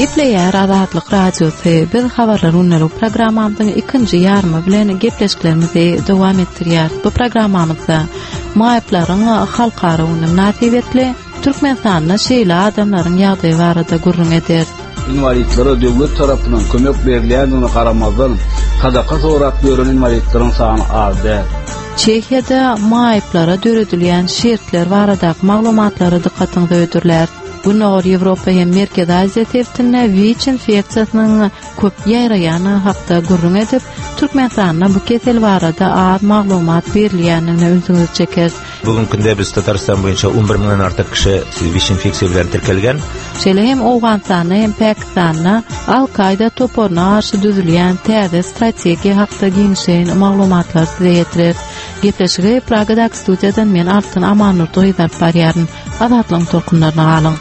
Gepleýär Azatlyk radiosy biz habarlary unnary programmamyzyň ikinji ýarmy bilen gepleşiklerimizi dowam etdirýär. Bu programmamyzda maýaplaryň halkara münasibetli Türkmenistanyň şeýle adamlaryň ýagdaýy barada gurrun eder. İnvalitlere devlet tarapyndan kömek berilýändigine garamazdan sadaka sorak beren invalidlaryň sany azdy. Çehyada maýaplara döredilýän şertler barada maglumatlary dikkatyňizde öýdürler. Bunu Ýewropa hem Merkez Aziýa täwirtine WIC infeksiýasynyň köp ýaýraýany hakda gurrun edip, Türkmenistanyň bu kesel barada az maglumat berilýänine ünsüňiz çeker. Bugün günde biz Tatarstan boýunça 11 miňden artyk kişi WIC infeksiýa bilen terkelgen. Şeýle hem Awganistanyň hem Pakistanyň Al-Qaida toporuna garşy düzülýän täze strategiýa hakda giňşen maglumatlar size ýetirer. Gepleşigi Pragadak studiýadan men Altyn Amanur toýdap barýaryn. Azatlyň tolkunlaryna galyň.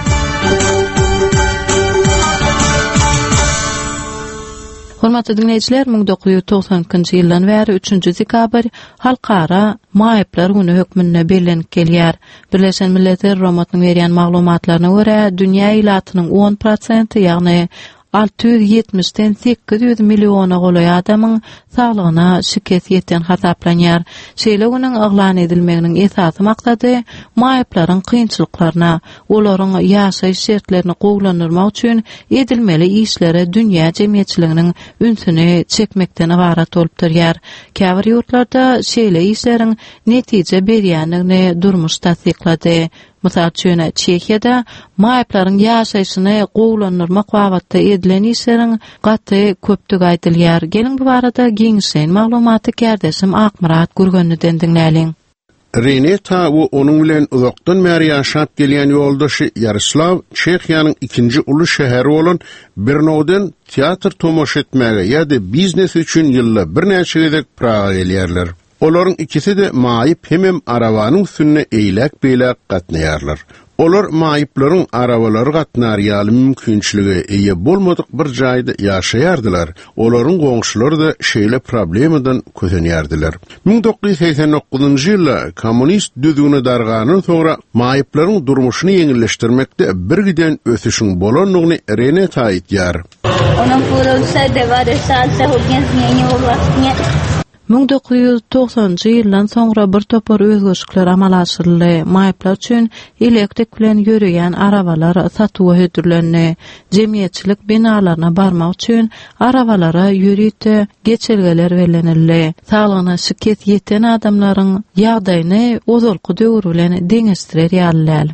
Hormatly dinleýijiler, 1992-nji ýyldan bäri 3-nji dekabr halkara maýaplar güni hökmüne berilip gelýär. Birleşen Milletler Romatnyň berýän maglumatlaryna görä, dünýä ilatynyň 10%, ýagny 670-den 800 milyona golaý adamyň saglygyna şikayet eten hasaplanýar. Şeýle güniň aglan edilmeginiň esasy maksady maýaplaryň kynçylyklaryna, olaryň ýaşaýyş şertlerini gowlandyrmak üçin edilmeli işlere dünýä jemgyýetçiliginiň ünsüni çekmekden ibarat bolup durýar. Käbir ýurtlarda şeýle işleriň netije berýändigini durmuş tasdiklady. Mysal üçin Çehyada maýaplaryň ýaşaýyşyny gowlandyrmak wagtynda edilen işleriň gaty köpdük aýdylýar. Gelin bu barada giňşen maglumaty kärdeşim Akmurat Gurgönüden dinläliň. Renata we onuň bilen uzakdan bäri ýaşap gelýän ýoldaşy Yaroslav Çehyanyň ikinji uly şäheri bolan Brno'dan teatr tomoş etmäge ýa-da biznes üçin ýylda bir näçe gezek Praga gelýärler. Olaryň ikisi de maýyp hemem arabanyň üstüne eýlek beýlek gatnaýarlar. Olar maýyplaryň arabalary gatnarýaly mümkinçiligi eýe bolmadyk bir jaýda ýaşaýardylar. Olaryň goňşulary da şeýle problemadan közenýärdiler. 1989-njy ýylda kommunist düzgüne darganyň soňra maýyplaryň durmuşyny ýeňilleşdirmekde bir giden ösüşiň bolanlygyny Renata aýtýar. Ona purulsa devare salsa hogyen zmienił własnie. 1990-njy ýyldan soňra bir topar özgeçlikler amal aşyryldy. Maýaplar üçin elektrik bilen ýöreýän arabalar satywa hödürlendi. Jemgyýetçilik binalaryna barmak üçin arabalara ýörüýte geçelgeler berildi. Saglygyna şikayet ýeten adamlaryň ýagdaýyny ozalky döwür bilen deňeşdirer ýalylar.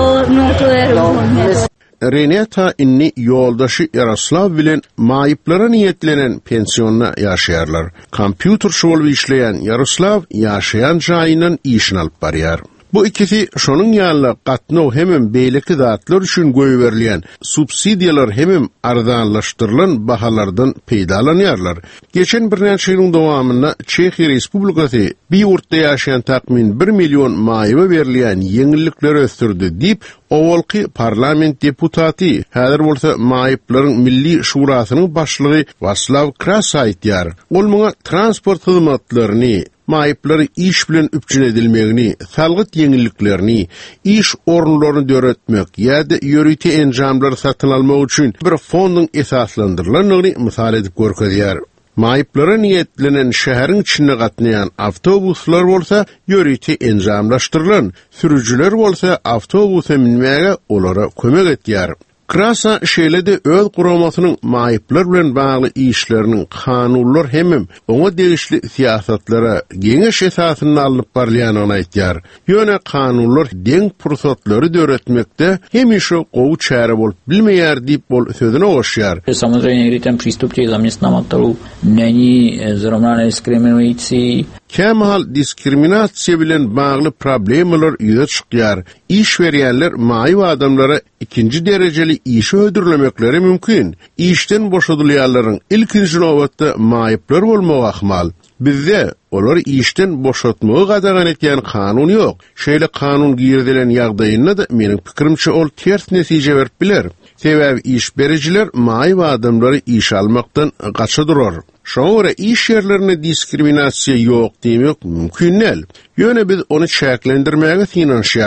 Renata inni yoldaşı Yaroslav bilen maýyplara niýetlenen pensionna ýaşaýarlar. Kompýuter şoly işleýän Yaroslav ýaşaýan jaýynyň işini alyp barýar. Bu ikisi şonuň ýaly gatnaw hemem beýleki zatlar üçin göýberilýän subsidiýalar hemem arzanlaşdyrylan bahalardan peýdalanýarlar. Geçen bir näçe ýylyň dowamynda Çehiýa Respublikasy bir ýurtda ýaşaýan takmin 1 milyon maýyba berilýän ýeňillikler östürdi diýip owalky parlament deputaty häzir bolsa maýyplaryň milli şurasynyň başlygy Vaslav Kras aýtýar. Ol muňa transport hyzmatlaryny maýyplary iş bilen üpjün edilmegini, salgyt ýeňilliklerini, iş orunlaryny döretmek ýa-da ýörüýte enjamlary satyn almak üçin bir fondyň esaslandyrylanyny mysal edip görkezýär. Maýyplara niýetlenen şäheriň içine gatnaýan awtobuslar bolsa ýörüýte enjamlaşdyrylan, sürüjüler bolsa awtobusa minmäge olara kömek etýär. Krasa şeýle de öz guramasynyň maýyplar bilen bagly işleriniň kanunlar hemem oňa degişli siýasatlara geňeş esasyny alyp barýanyny aýtýar. Ýöne kanunlar deň pursatlary döretmekde hemişe gowy çäre bolup bilmeýär diýip bol sözüne oşýar. Samozřejmě někdy ten přístup těch zaměstnavatelů není zrovna nediskriminující. Kemal diskriminasiýa bilen bagly problemler ýüze çykýar. İş berýänler maýyp adamlara ikinji derejeli iş ödürlemekleri mümkin. İşden boşadylýanlaryň ilkinji nowatda maýyplar bolmagy ahmal. Bizde olar işden boşatmagy gadagan etýän kanun ýok. Şeýle kanun girdilen ýagdaýynda da meniň pikirimçe ol ters netije berip biler. Sebäbi iş bericiler maýyp adamlary iş almakdan gaçadyrar. Şoňra iş ýerlerine diskriminasiýa ýok diýmek mümkin näl. Ýöne biz onu çäklendirmäge finansiýar.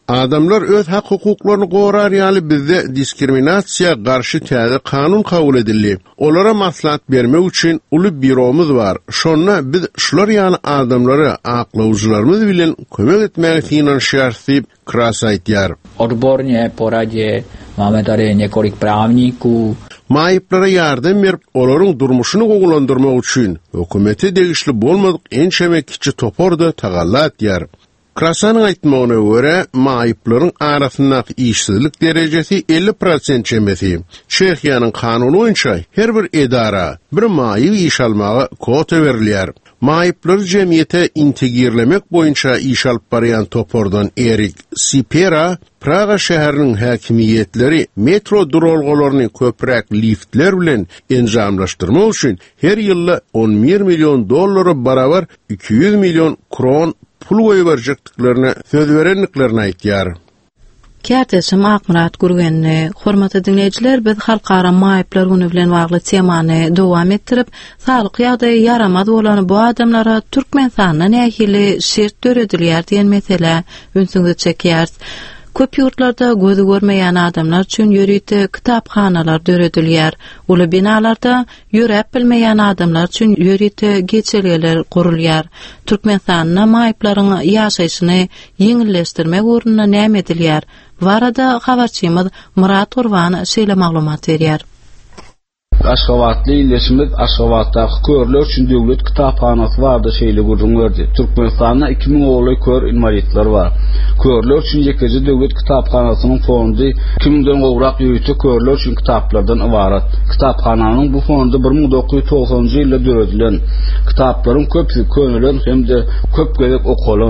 Adamlar öz hak hukuklaryny gorar ýaly bizde diskriminasiya garşy täze kanun kabul edildi. Olara maslahat bermek üçin uly büromuz bar. Şonna biz şular ýaly adamlara aklawjylarymyz bilen kömek etmek üçin şertip Kras aýtýar. Odborně poradě máme tady několik právníků. Maýyplara ýardam berip, olaryň durmuşyny gowlandyrmak üçin hökümete degişli bolmadyk ençeme kiçi toporda tagallat ýar. Krasanyň aýtmagyna görä, maýyplaryň arasyndaky işsizlik derejesi 50% çemesi. Çehiýanyň kanuny boýunça her bir edara bir maýyp iş almagy kota berilýär. Maýyplary jemgyýete integrlemek boýunça iş alyp barýan topordan Erik Sipera, Praga şäheriniň häkimiýetleri metro duralgalaryny köprek liftler bilen enjamlaşdyrmak üçin her ýyly $11 milyon barabar 200 milyon kron pul goýberjekdiklaryny söz berenliklerini aýtýar. Kärteşim Akmurat Gurgenni, hormatly dinleýijiler, biz halkara maýyplar güni bilen bagly temany dowam etdirip, saglyk ýagdaýy yaramaz bolan bu adamlara Türkmenistanyň nähili şert döredilýär diýen mesele ünsüňde çekýärs. Köp ýurtlarda gözü görmeýän adamlar üçin ýörüýte kitapxanalar döredilýär. Uly binalarda ýörep bilmeýän adamlar üçin ýörüýte geçelgeler gurulýar. Türkmenistanyň maýyplaryň ýaşaýyşyny ýeňilleşdirmek ugruna näme edilýär? Varada habarçymyz Murat Urban şeýle maglumat berýär. Aşgabatly ýerleşmez Aşgabatdaky körler üçin döwlet kitaphanasy barda şeýle gurrun berdi. Türkmenistanda 2000 ogly kör invalidler bar. Körler üçin ýekeje döwlet kitaphanasynyň fondy 2000den gowrak ýurty körler üçin kitaplardan ibarat. Kitaphanyň bu fondy 1990-njy ýylda döredilen. Kitaplaryň köpsi könülen hemde köp gerek okulan.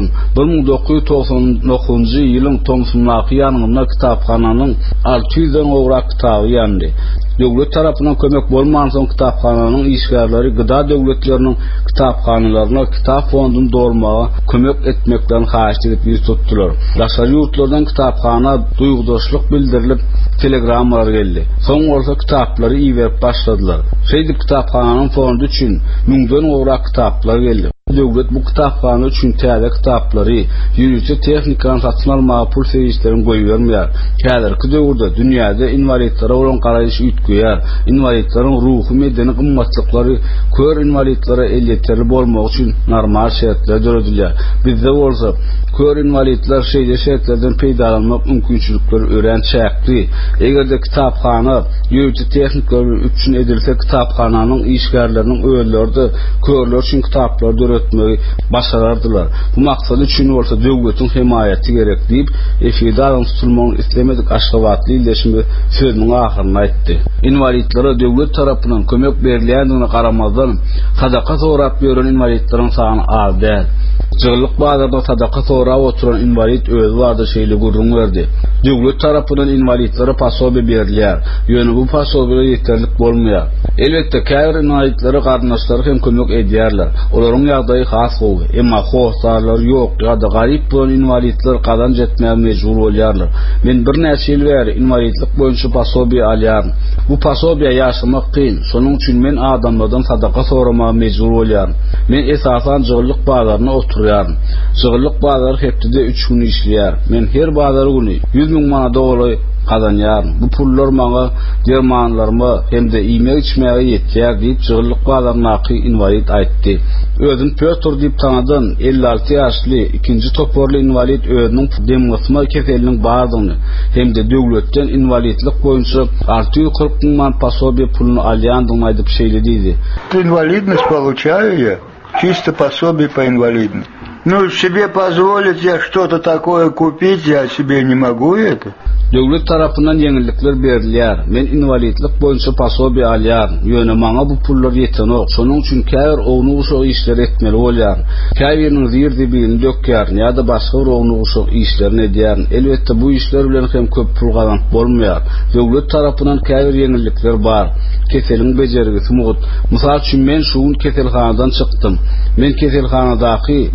1999-njy ýylyň Tomsunlaky ýanynda kitaphanyň 600den gowrak kitaby ýandy. Döwlet tarapyndan kömek bolman soň kitaphanyň işgärleri gyda döwletleriniň kitaphanylaryna kitap fonduny dolmaga kömek etmekden haýyş edip ýüz tutdular. Ýaşary ýurtlardan kitaphana duýgudaşlyk bildirilip telegramlar geldi. Soň bolsa kitaplary iýerip başladylar. Şeýdi kitaphanyň fondu üçin 1000den gowrak kitaplar geldi. Döwlet bu kitaphana üçin täze kitaplary, ýürüçi tehnikany satyn almagy pul serişlerini goýbermeýär. Häzirki döwürde dünýäde invalidlere bolan garaýyş ütgüýär. Invalidlaryň ruhy medeni gymmatlyklary kör invalidlere elýetleri bolmak üçin normal şertler döredilýär. Bizde bolsa kör invalidler şeýle şertlerden peýdalanmak mümkinçilikleri öğrençäkdi. Egerde kitaphana ýürüçi tehnikler üçin edilse kitaphanyň işgärleriniň öýlerde körler üçin kitaplar etmeyi başarardılar. Bu maksat üçin bolsa döwletiň himayeti gerek diýip efirden tutulmagyny islemedik Aşgabatly ýerleşme sözüniň ahyryna aýtdy. Invalidlere döwlet tarapyndan kömek berilýändigine garamazdan sadaka sorap ýören invalidleriň sany az däl. Jyglyk bazarda sadaka sorap oturan invalid özü barda şeýle gurrun berdi. Döwlet tarapyndan invalidlere pasobe berilýär. Ýöne bu pasobe ýeterlik bolmaýar. Elbetde käýür invalidlere garnaşlary hem kömek edýärler. Olaryň ýagdaýy has gowy, emma hoşsarlar ýok, ýa-da garyp bolan invalidler kazanç etmäge mejbur bolýarlar. Men bir näçe ýyl bäri invalidlik boýunça pasobe alýarym. Bu pasobe ýaşamak kyn, şonuň üçin men adamlardan sadaka soramaga mejbur bolýarym. Men esasan jyglyk bazaryna oturýarym. Jyglyk bazary hepde 3 gün işleýär. Men her bazary güni 100 000 manat doly kazanýarym. Bu pullar maňa dermanlaryma hemde iýmek içmäge ýetýär diýip jyglyk bazarynaky invalid aýtdy. Özün Pötr diýip tanadan 56 ýaşly ikinji toporly invalid özüniň demosma keseliniň bardygyny hemde döwletden invalidlik boýunça 640 000 manat pasobe pulunu alýandygyny aýdyp şeýlediydi. Инвалидность получаю я, чисто пособие по инвалидности. Ну, себе позволить я что-то такое купить, я себе не могу это. Döwlet tarapyndan ýeňillikler berilýär. Men invalidlik boýunça pasobe alýar. Ýöne maňa bu pullar ýetenok. Şonuň üçin käýür ownugy işler etmeli bolýar. Käýüriň zirdibilini dökýär, ýa-da başga bir ownugy işlerini edýär. Elbetde bu işler bilen hem köp pul gazanp bolmaýar. Döwlet tarapyndan käýür ýeňillikler bar. Keseliň bejergisi mugut. Mysal üçin men şu gün keselhanadan çykdym. Men keselhanadaky bejeri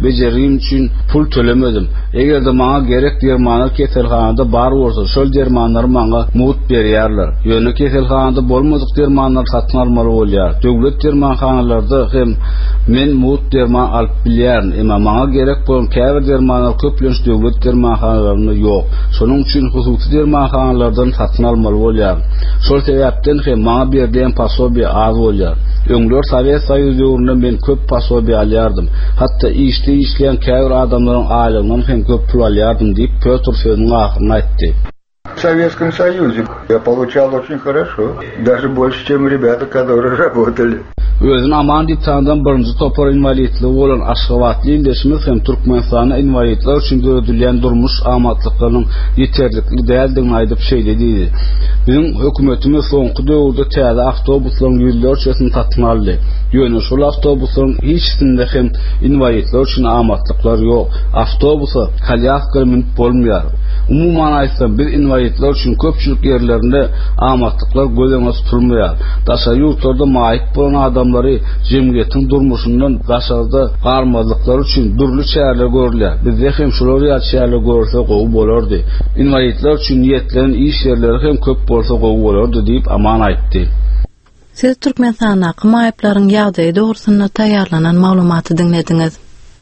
berdiğim için pul tölemedim. Eger de maňa gerek dermanlar keselhanada bar bolsa, şol dermanlary maňa mut berýärler. Ýöne keselhanada bolmadyk dermanlar satyn almaly bolýar. Döwlet dermanhanalarda hem men mut derman alyp bilýärm. Emma maňa gerek bolan käbir dermanlar köplenç döwlet dermanhanalarynda ýok. Şonuň üçin hususy dermanhanalardan satyn almaly bolýar. Şol sebäpden hem maňa berdiň pasobi az bolýar. Öňler Sowet Soýuzy ýurunda men köp pasobi alýardym. Hatda işleýän käbir adamlaryň aýlygyndan hem köp pul alýardym diýip Pётр sözüniň ahyryny aýtdy. В Советском Союзе я получал очень хорошо, даже больше, чем ребята, которые работали. Özüni aman diýip tanıdan birinji topar invalidligi bolan Aşgabatly ýerleşmez hem Türkmenistanyň invalidler üçin gördülen durmuş amatlyklarynyň ýeterlikli däldigini aýdyp şeýledi. Bizim hökümetimiz soňky döwürde täze awtobuslaryň ýüzlerçesini satyn aldy. Ýöne şol awtobuslaryň hiçbirinde hem invalidler üçin amatlyklar ýok. Awtobusa kalyaska minip bolmaýar. Umuman aýtsam bir invalidler üçin köpçülik ýerlerinde amatlyklar gözeňe tutulmaýar. Daşa ýurtlarda maýyp bolan adamlary jemgyýetiň durmuşyndan gaşagda garmazlyklar üçin durly çäreler görülýär. Bizde hem şolar ýaşaýarlar görse gowy bolardy. Invalidler üçin niýetlenen iş ýerleri hem köp bolsa gowy bolardy diýip aman aýtdy. Siz Türkmenistana maýyplaryň ýagdaýy dogrusyna taýýarlanan maglumaty dinlediňiz.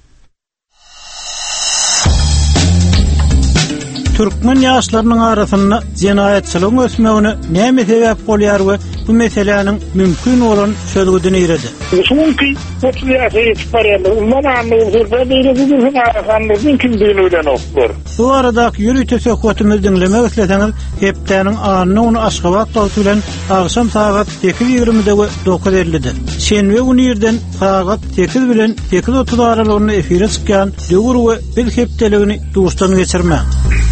Türkmen ýaşlarynyň arasynda jinayetçiligiň ösmegine näme sebäp bolýar we bu meselenin mümkün bolan çözgüdini ýeredi. Çünki 30 ýaşa ýetip barýar. Mana mezgilde beýlegi arasynda kim bilen oklar. Bu arada ýürüýt söhbetimizi dinlemek isleseňiz, hepdeniň anyny onu Aşgabat dowlady bilen agşam saat 8:20-de we 9:50-de. Şenbe günü ýerden saat 8 bilen 8:30 aralygyny efire çykýan döwür we bir hepdeligini duşdan geçirmek.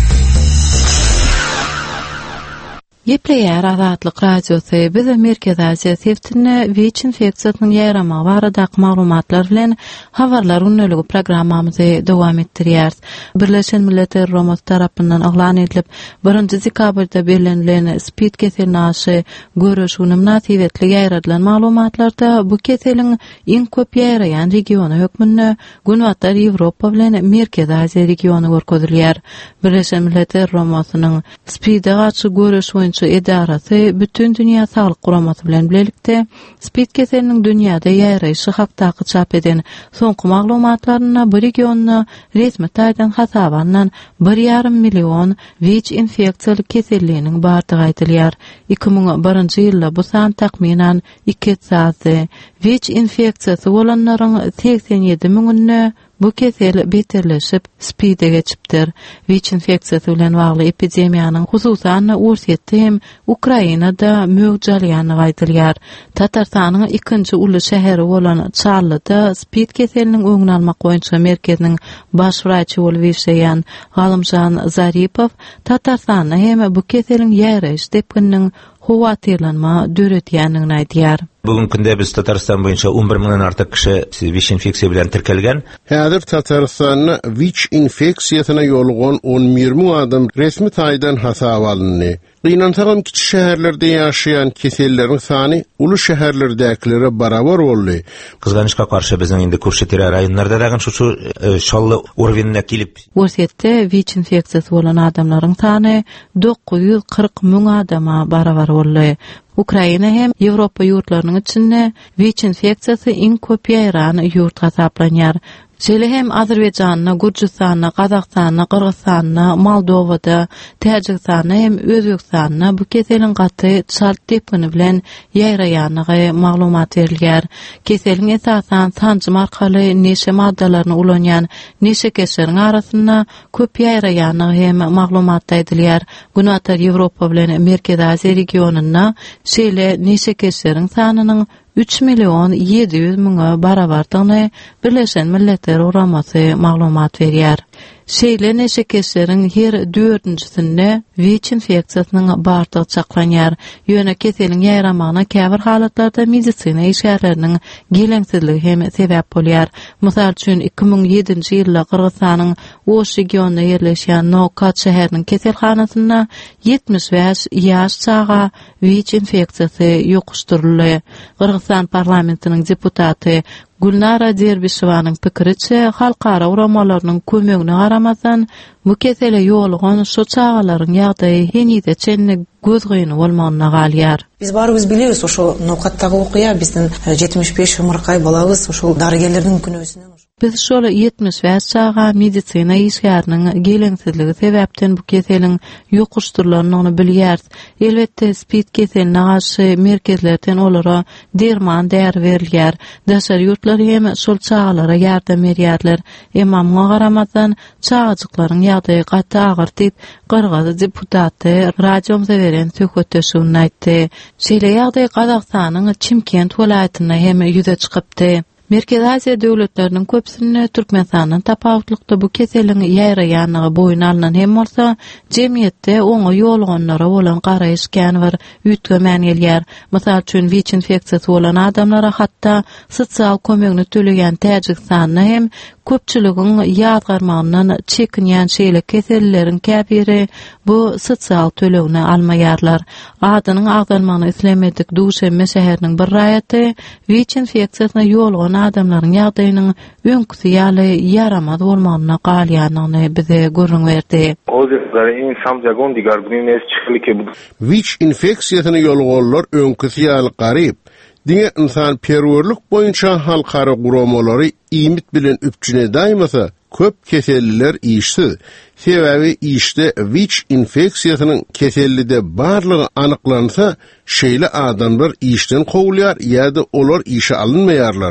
Ýepleýär Azatlyk radiosy biz Merkez Aziýa Sewtine WIC infeksiýasynyň ýaramygy barada maglumatlar bilen habarlar unneligi programmamyzy dowam etdirýär. Birleşen Milletler Romat tarapyndan aglan edilip, 1-nji dekabrda belirlenen SPID keselini aşy görüşüne münasibetli ýaýradylan maglumatlarda bu keseliň iň köp ýaýraýan regiony hökmünde Günbatlar Ýewropa bilen Merkez Aziýa regiony görkezilýär. Birleşen Milletler Romatynyň SPID-e garşy görüş edarasy bütün dünýä saglyk guramasy bilen bilelikde SPID keseliniň dünýäde ýaýraýyşy hakdaky çap eden soňky maglumatlaryna bu regionda resmi taýdan hasabandan 1,5 million WIC infeksiýaly keselliginiň bardygy aýdylýar. 2001-nji ýylda bu san takminan 200 WIC infeksiýasy bolanlaryň 87 000-üne bu kesel beterleşip SPID-e geçipdir. WIC infeksiýasy bilen bagly epidemiýanyň hususan ursiýetde hem Ukrainada mögjalýany aýdylýar. Tatarstanyň ikinji uly şäheri bolan Charlyda SPID keseliniň öňüni almak boýunça merkeziniň baş wraçy bolup işleýän Galymjan Zaripow Tatarstanyň hem bu keseliň ýaýraýyş depkiniň howatyrlanma döretýänini aýdýar. Bugün günde biz Tatarstan boyunca 11 000'den artyk kişi WIC infeksiýa bilen tirkelgen. Häzir Tatarstanda WIC infeksiýasyna ýolugan 10-20 adam resmi taýdan hasab alındy. Gynantaran kiçik şäherlerde ýaşaýan keselleriň sany uly şäherlerdäkilere barabar boldy. Kızganyşka karşı bizim indi Kurşetira raýonlarda dagyn şu şally urwinne kilip. Ursiýetde WIC infeksiýasy bolan adamlaryň sany 940 000 adama barabar boldy. Ukraina hem Ýewropa ýurtlarynyň içinde WIC infeksiýasy iň köp ýaýran ýurt hasaplanýar. Şeýle hem Azerbaýjanda, Gürjistanda, Gazakstanda, Kyrgyzstanda, Moldowada, Täjikistanda hem Özbekistanda bu keseliň gaty çalt depini bilen ýaýraýanygy maglumat berilýär. Keseliň esasan sanjym arkaly neşe maddalaryny ulanýan neşe keseliň arasynda köp ýaýraýanygy hem maglumatda edilýär. Günbatlar Ýewropa bilen Merkez Aziýa regionunda şeýle neşe keseliň sanynyň 3.700.000 barabardygyny Birleşen Milletler Uramasy maglumat berýär. Şeýle neşe keseliň her 4-njisinde WIC infeksiýasynyň bardygy çaklanýar. Ýöne keseliň ýaýramagyna käbir halatlarda medisina işgärleriniň geleňsizligi hem sebäp bolýar. Mysal üçin 2007-nji ýylda Kyrgyzstanyň Oş regionunda ýerleşýän Nokat şäheriniň keselhanasynda 75 ýaş çaga WIC infeksiýasy ýokuşduruldy. Kyrgyzstan parlamentiniň deputaty Gulnara Derbişewanyň pikiriçe, halkara uramalarynyň kömegine garamazdan bu kesele ýolgan şu çağalaryň ýagdaýy henide çenne göz gyny bolmagyna galýar. Biz barybız bilýäris, oşo nowkatdagy okuýa bizden 75 ümürkay balabız oşo darygeleriň günüsinden. Biz şola 70 çağa medisina işgäriniň geleňsizligi sebäpden bu keseliň ýokuşdurlaryny bilýäris. Elbetde spid keseline garşy merkezlerden olara derman där berilýär. Daşary ýurtlar hem şol çağalara ýardam berýärler. Emma muňa garamazdan çağajyklaryň ýagdaýy gata agyr diýip Gyrgyz deputaty radiomyza beren söhbetdeşigini aýtdy. Şeýle ýagdaýy Gazagstanyň Çimkent welaýatyna hem ýüze çykypdy. Merkez Asiya döwletleriniň köpsini Türkmenistanyň tapawutlykda bu keseliň ýaýraýanyny boýuna alynan hem bolsa, jemgyýetde oňa ýolganlara bolan garaýyş kän bir üýtgemen gelýär. Mysal üçin WIC infeksiýasy bolan adamlara hatda sosial kömegini töleýän Täjikistanyň hem köpçüligiň ýazgarmagyndan çekinýän şeýle keselleriň käbiri bu sosial tölegini almaýarlar. Adynyň agdalmagyny islemedik Duşanbe şäheriniň bir raýaty WIC infeksiýasyna ýolgan adamlaryň ýagdaýynyň öňküsi ýaly yaramaz bolmagyna galýanyny bize görüň berdi. WIC infeksiýasyna ýolganlar öňküsi ýaly garyp, diňe insan perwerlik boýunça halkara guramalary iýmit bilen üpjüne daýmasa, köp keselliler işsiz. Sebäbi işte WIC infeksiýasynyň kesellide barlygy anyklansa, şeýle adamlar işden gowulýar ýa-da olar işe alınmaýarlar.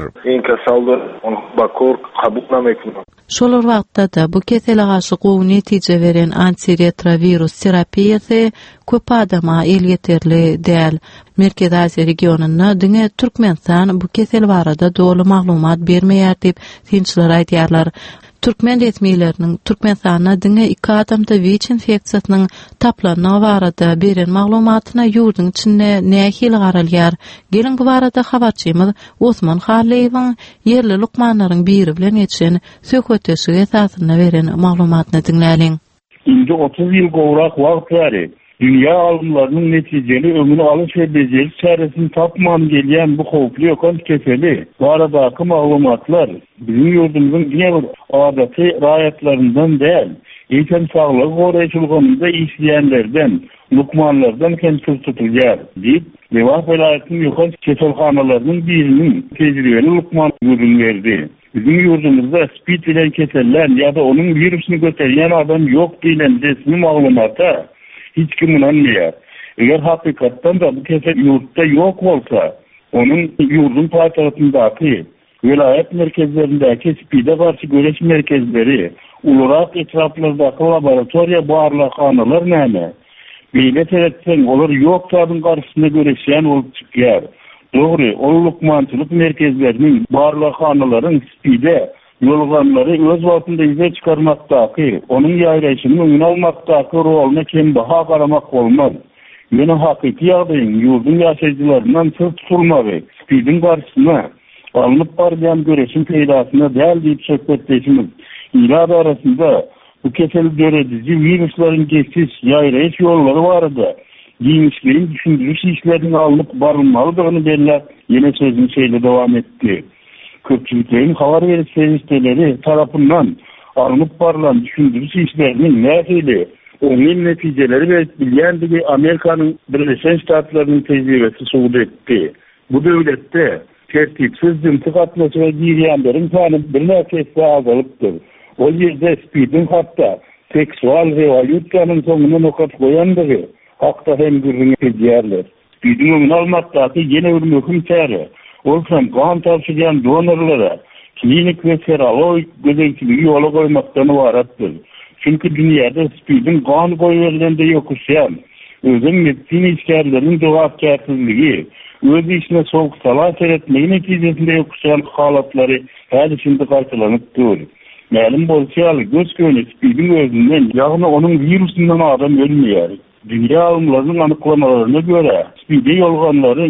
Şolar wagtda da bu kesele garşy gowy netije beren antiretrovirus terapiýasy köp adama el ýeterli däl. Merkez Asiýa regionuna diňe Türkmenistan bu kesel barada dogry maglumat bermeýär diýip tinçler aýdýarlar. Türkmen resmiýetleriniň Türkmenistana diňe 2 adamda WIC infeksiýasynyň taplanyny barada beren maglumatyna ýurdun içinde nähil garalýar. Gelin bu barada habarçymyz Osman Haleýewiň yerli lukmanlaryň biri bilen geçen söhbetdeşigi esasyna beren maglumatyny dinläliň. Indi 30 ýyl gowrak wagt bäri dünýä alymlarynyň netijeli ömrüni alyş we bejeri çaresini tapman gelýän bu howply ýokal keseli baradaky maglumatlar bizim ýurdumyzyň diňe adaty raýatlaryndan däl, ýeten saglyk goraýçylygynda işleýänlerden, lukmanlardan kençil tutulýar diýip Lewat welaýatynyň ýokal keselhanalarynyň biriniň tejribeli lukman görüň berdi. Bizim ýurdumyzda spid bilen keseller ýa-da onuň virusini göterýän adam ýok diýilen resmi maglumata hiç kim inanmıyor. Eğer hakikattan da bu kesel yurtta yok olsa, onun yurdun paytahtındaki velayet merkezlerindeki spide karşı göreş merkezleri, ulurak etraflardaki laboratoriya barlakhanılar näme? Beýle teretsen, olar yok tadın karşısında göreşen olup çıkýar. Doğru, o lukmançılık merkezlerinin barlakhanıların spide yolganları öz wagtynda izle çıkarmaktaki, onun ýaýraýyşyny öňüne almaktaki roluna kim baha garamak bolmaz. Ýöne hakiki ýagdaýyň ýurdun ýaşaýjylaryndan sır tutulmagy, spidin garşysyna alınıp barýan göreşin peýdasyna däl diýip söhbetleşimiz. Ýyllar arasynda bu kesel dörediji wiruslaryň geçiş ýaýraýyş ýollary barada giňişliň düşündürüş işlerini alınıp barylmalydygyny belläp ýene sözüni şeýle dowam etdi. Köpçülüklerin haber veriş servisteleri tarafından alınıp barılan düşündürüş işlerinin nähili onun neticeleri belirtilýändigi Amerikanyň Birleşen Ştatlarynyň tejribesi suwd etdi. Bu döwletde tertipsiz jynsyk atnaşyga girýänleriň sany bir näçe azalypdyr. O ýerde spidin hatda seksual revolýusiýanyň soňuna nokat goýandygy hakda hem görüň edýärler. Spidin öňüni almakdaky ýene bir möhüm çäre. Olsam kan tapşyrýan donorlara klinik we serologik gözetiligi ýola goýmakdan ibaratdyr. Çünki dünýäde spidin kan goýberlende ýokuşýan, özüň medisina işgärleriniň jogapkärçiligi, öz işine soňky salat etmegi netijesinde ýokuşýan halatlary häzir şimdi garşylanyp dur. Ma'lum bolsa, göz göni spidin özünden, ýagny onuň virusundan adam ölmeýär. Dünýä alymlarynyň anyklamalarına göre spidi ýolganlaryň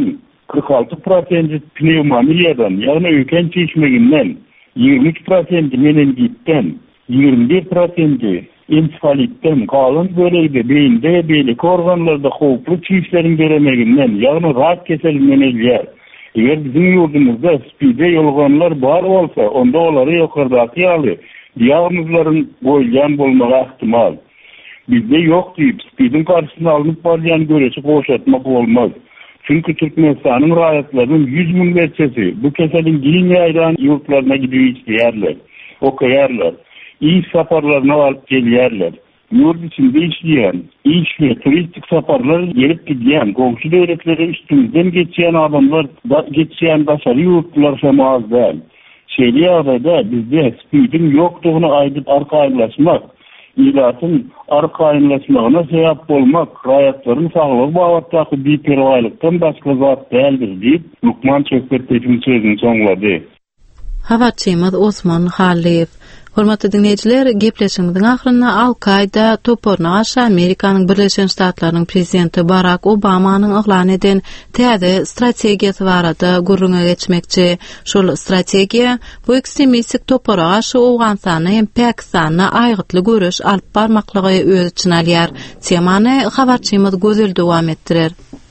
46% pneumoniyadan, yani öken çeşmeginden, 23% meningitten, 21% ensefalitten, kalın böleyde, beýinde, beýlik organlarda howply çeşlerin beremeginden, yani rak keselinden elýär. Eger bizim yurdumuzda spide yolganlar bar olsa, onda onları yukarıdaki yalı diagnozların koyulgan bolmagy ihtimal. Bizde yok deyip spidin karşısına alınıp baryan göresi koşatmak olmaz. Çünkü Türkmenistan'ın rayatlarının 100 bin veçesi bu keselin giyin yayran yurtlarına gidiyor işleyerler, okuyarlar, iş saparlarına alıp geliyerler. Yurt içinde işleyen, iş ve turistik saparlar gelip gidiyen, komşu devletleri üstümüzden geçen adamlar, geçen başarı yurtlar şamaz değil. Şehri adada bizde spidin yoktuğunu aydıp arkaylaşmak, ilatın arkayınlaşmağına sebep olmak, rayatların sağlığı bağlattaki bir pervaylıktan başka zat değildir deyip Lukman Çökbert'in sözünü sonladı. Havatçymyz Osman Haliyev. Hormatly dinleyijiler, gepleşigimiziň ahyryna Al-Qaida toporuna garşy Amerikanyň Birleşen Ştatlarynyň prezidenti Barack Obamanyň eglan eden täze strategiýasy barada gurrunga geçmekçi. Şol strategiýa bu ekstremistik topora garşy Awganystany hem Pakistany aýgytly görüş alyp barmaklygy öz içine alýar. Temany habarçymyz gözel dowam etdirer.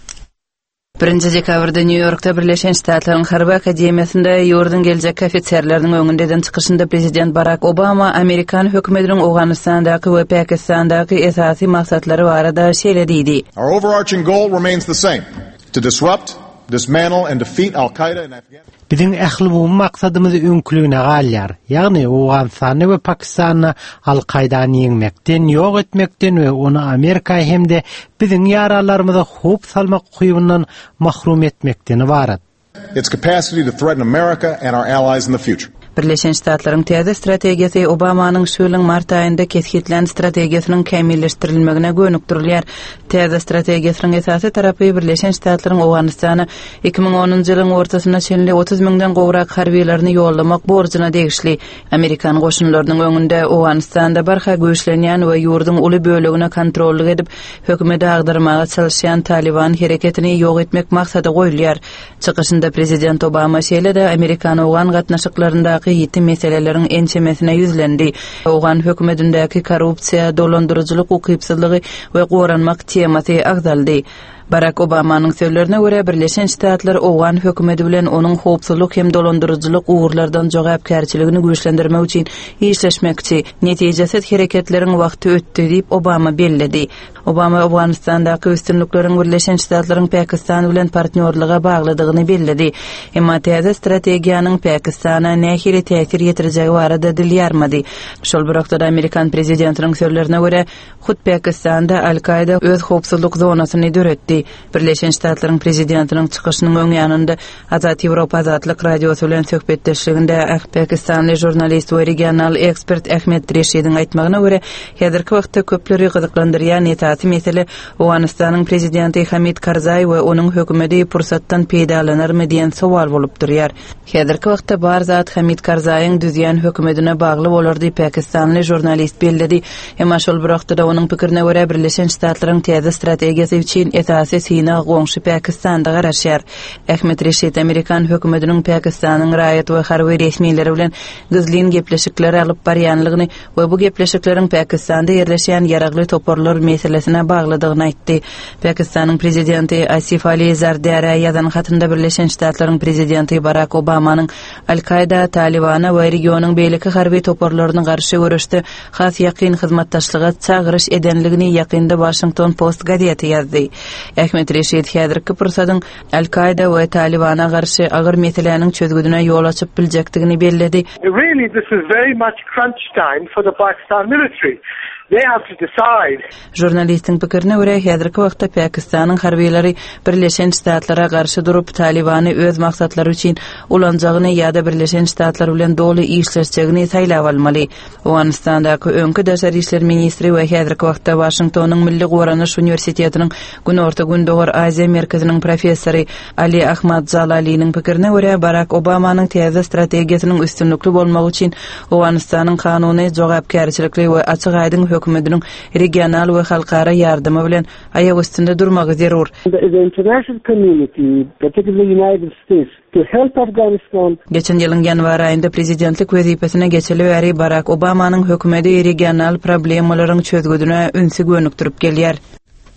1 dekabrda New York'ta Birleşen Ştatlaryň Harbi Akademiýasynda ýurdun geljek ofitserleriniň öňünden çykyşynda prezident Barack Obama Amerikan hökümetiniň Awganystandaky we Pakistandaky esasy maksatlary barada şeýledidi. Our overarching goal remains the same: to disrupt, dismantle and defeat Al-Qaeda in Afghanistan. Bizim ähli bu maksadymyzy öňkülüne galýar. Ýagny Awganystany we Pakistany Al-Qaidany ýeňmekden, ýok etmekden we onu Amerika hemde biziň ýaralarymyza hop salmak guýundan mahrum etmekden ibaret. Its capacity to threaten America and our allies in the future. Birleşen Ştatlaryň täze strategiýasy Obamanyň şu ýylyň mart aýynda kesgitlen strategiýasynyň kämilleşdirilmegine gönükdirilýär. Täze strategiýasynyň esasy tarapy Birleşen Ştatlaryň Awganystany 2010-njy ýylyň ortasyna çenli 30 000den gowrak harbiýlerini ýollamak borjuna degişli. Amerikan goşunlarynyň öňünde Awganystanda barha göçlenýän we ýurdun uly bölegine kontrollyk edip hökümeti agdyrmaga çalışýan Taliban hereketini ýok etmek maksady goýulýar. Çykyşynda prezident Obama şeýlede Amerikan Awgan gatnaşyklarynda ýetim meseleleriň ençemesine ýüzlendi. Awgan hökümetindäki korrupsiýa, dolandyrjylyk, ukypsızlygy we goranmak temasy agdaldy. Barack Obamanyň sözlerine göre Birleşen Ştatlar Awgan hökümeti bilen onuň howpsuzlyk hem dolandyrjylyk uğurlardan jogapkärçiligini güýçlendirmek üçin işleşmekçi. Netijesiz hereketleriň wagty ötdi diýip Obama belledi. Obama Awganystandaky üstünlikleriň Birleşen Ştatlaryň Pakistan bilen partnerliga baglydygyny belledi. Emma täze strategiýanyň Pakistana nähili täsir ýetirjegi barada dilýärmedi. Şol birakda Amerikan prezidentiniň sözlerine göre hut Pakistanda Al-Qaida öz howpsuzlyk zonasyny döretdi. Birleşen Ştatlaryň prezidentiniň çykyşynyň öň ýanynda Azat Ýewropa Azatlyk radiosy bilen söhbetdeşliginde Pakistanly jurnalist we regional ekspert Ahmet Reşidiň aýtmagyna göre häzirki wagtda köpleri gyzyklandyrýan esasy mesele Awganystanyň prezidenti Hamid Karzai we onuň hökümeti pursatdan peýdalanarmy diýen sowal bolup durýar. Häzirki wagtda bar zat Hamid Karzaiň düzýän hökümetine bagly bolardy Pakistanly jurnalist belledi. Emma şol bir wagtda onuň pikirine göre Birleşen Ştatlaryň täze strategiýasy üçin esasy sine goňşy Pakistanda garaşýar. Ahmet Reşid Amerikan hökümetiniň Pakistanyň raýat we harby resmiýetleri bilen gizlin gepleşikler alyp barýanlygyny we bu gepleşikleriň Pakistanda ýerleşýän ýaragly toporlar meselesine baglydygyny aýtdy. Pakistanyň prezidenti Asif Ali Zardari ýazan hatynda Birleşen Ştatlaryň prezidenti Barack Obamanyň Al-Qaida, Talibana we regionyň beýleki harby toporlaryna garşy görüşde has ýakyn hyzmatdaşlyga çagyryş edenligini ýakynda Washington Post gazeti ýazdy. Ahmet Reşid häzirki pursadyň Al-Qaida we Talibana garşy agyr meseleleriň çözgüdüne ýol açyp biljekdigini belledi. Really, this is very much crunch time for the Pakistan military. They have to decide. Jurnalistin pikirine göre häzirki wagtda Pakistanyň harbiýleri Birleşen Ştatlara garşy durup Talibany öz maksatlary üçin ulanjagyny ýa-da Birleşen Ştatlar bilen doly işleşjegini saýlap almaly. Awganystandaky öňkü daşary işler ministri we häzirki wagtda Washingtonyň Milli Goranyş Universitetiniň Günorta Gündogor Aziýa merkeziniň professory Ali Ahmad Jalaliň pikirine göre Barack Obamanyň täze strategiýasynyň üstünlükli bolmagy üçin Awganystanyň kanuny jogapkärçilikli we açyk aýdym hökümetiniň regional we halkara ýardymy bilen aýak üstünde durmagy zerur. The international community, particularly the United States, to help Afghanistan. Geçen ýylyň ýanwar aýynda prezidentlik wezipesine geçeli bäri Barack Obamanyň hökümeti regional problemlaryň çözgüdüne ünsü gönükdirip gelýär.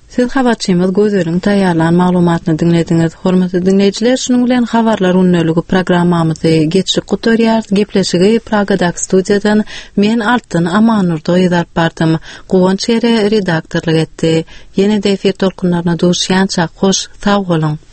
Siz habarçymyz gözlerin taýýarlan maglumatyny dinlediňiz. Hormatly dinleýijiler, şunuň bilen habarlar unnölügi programmamyzy geçik gutarýar. Gepleşigi Pragadaky studiýadan men Altyn Amanurda ýazyp bardym. Gowunç ýere redaktorlyk etdi. Ýene-de efir tolkunlaryna duşýança hoş, sag bolun.